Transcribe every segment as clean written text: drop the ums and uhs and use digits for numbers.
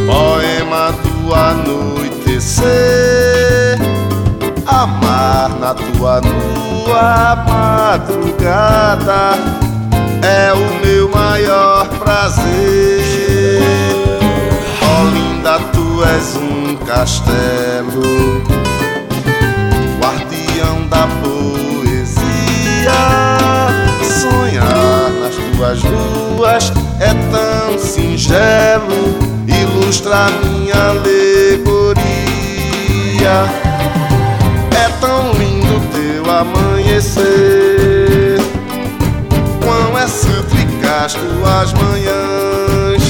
Poema do anoitecer, amar na tua nua madrugada é o meu maior prazer. Olinda, tu és um castelo, guardião da poesia. Sonhar nas tuas luas é tão singelo, ilustra minha alegoria. É tão lindo teu amanhecer, quão é santo e casto as manhãs.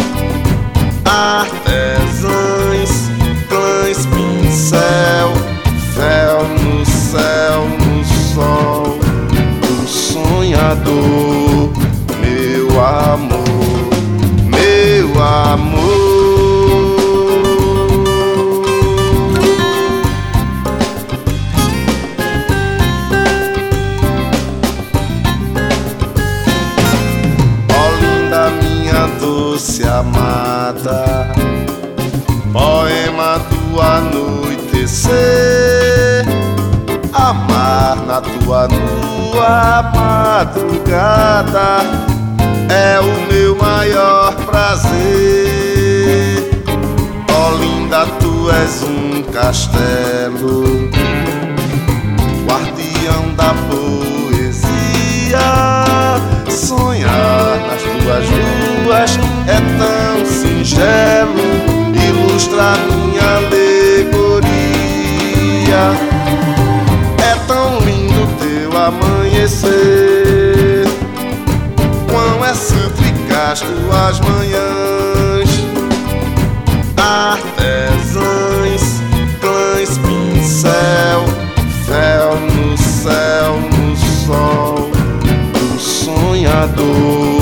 Artesãs, clãs, pincel, véu no céu, no sol, o sonhador, meu amor, meu amor. Doce amada, poema do anoitecer, amar na tua nua madrugada é o meu maior prazer. Olinda, tu és um castelo, guardião da poesia. Sonhar nas tuas luas é tão singelo, ilustra minha alegoria. É tão lindo teu amanhecer, quão é santo e casto as manhãs. Artesãs, clãs, pincel, véu no céu, no sol, o sonhador,